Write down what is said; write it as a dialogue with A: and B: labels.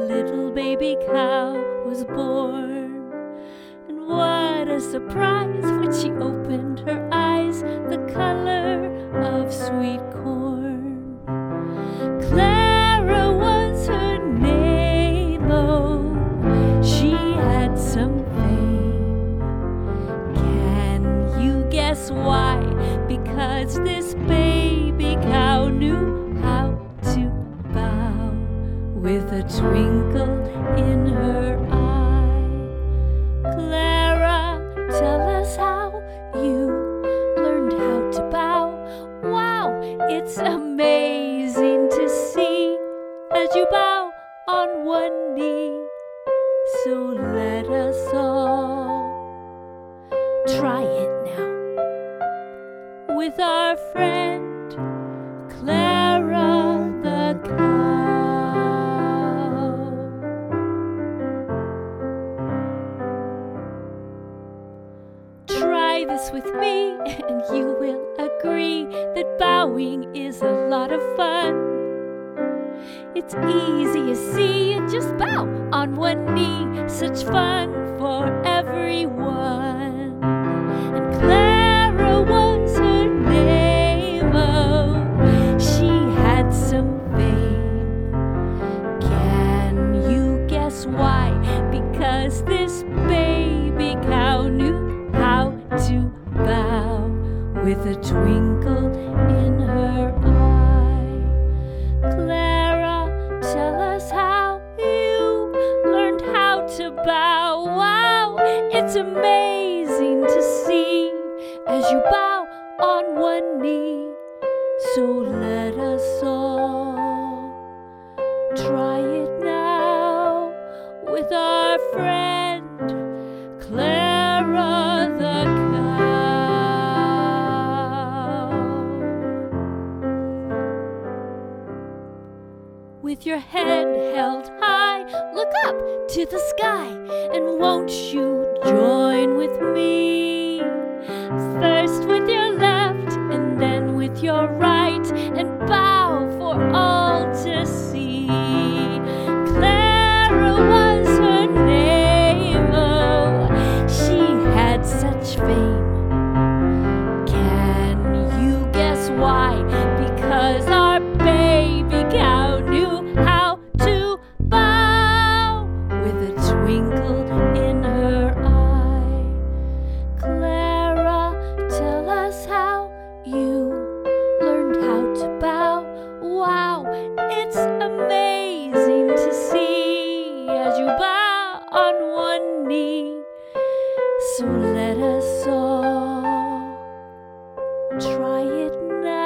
A: little baby cow was born. And what a surprise when she opened her eyes, the color of sweet corn. Clara was her name, oh, she had some fame. Can you guess why? Because this baby cow knew how to bow, with a twinkle in her eye. Clara, tell us how you learned how to bow. Wow, it's amazing to see as you bow on one knee. So let us all try it now with our friend Clara the cow. Try this with me and you will agree that bowing is a lot of fun. It's easy, you see, and just bow on one knee. Such fun for everyone. And Clara was her name, oh, she had some fame. Can you guess why? Because this baby cow knew how to bow, with a twinkle in her eye. Clara, tell us how you learned how to bow. Wow, it's amazing to see as you bow on one knee. So let us all try it now with our friend Clara the cow. With your head held high, look up to the sky, and won't you join with me? First with your left, and then with your right, and bow for all to see. Clara was her name, oh, she had such fame. Can you guess why? Because our baby cow knew how to bow, with a twinkle in her eye. Clara, tell us how you learned how to bow. Wow, it's amazing to see as you bow on one knee. So let us all try it now